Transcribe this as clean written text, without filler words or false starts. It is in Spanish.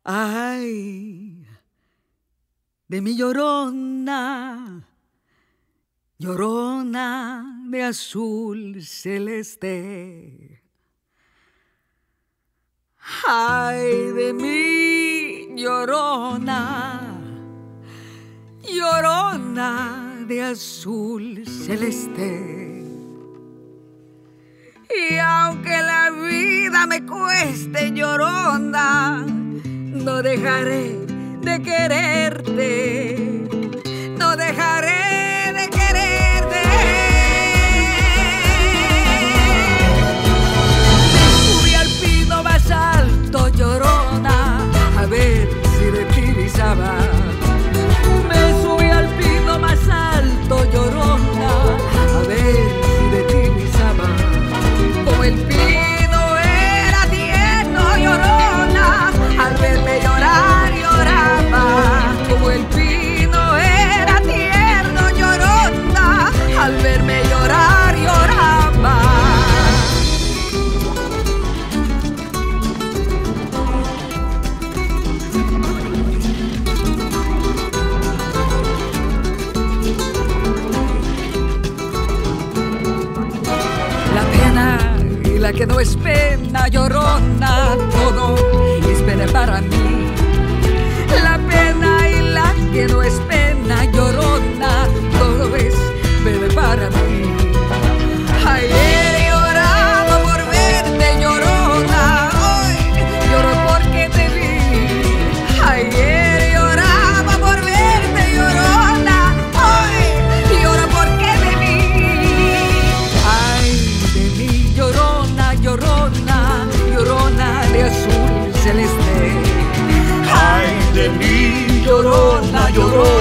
Ay, de mi llorona, llorona de azul celeste. Ay, de mi llorona, llorona de azul celeste. Y aunque la vida me cueste, llorona, no dejaré de quererte, no dejaré de quererte. Me subí al pino más alto, llorona, a ver si de ti visaba. Me subí al pino más alto, llorona, a ver si de ti visaba. Como el pino era tierno, llorona, al verme llorar lloraba. Como el pino era tierno, llorona, al verme llorar lloraba. La pena y la que no es pena, llorona, todo es pena para mí. La pena y la que no es pena, llorona, todo es pena para mí. Ayer lloraba por verte, llorona, hoy lloro porque te vi. Ayer lloraba por verte, llorona, hoy lloro porque te vi. Ay, de mí, llorona, llorona, llorona de azul celeste. Ay, de mí, llorona, llorona.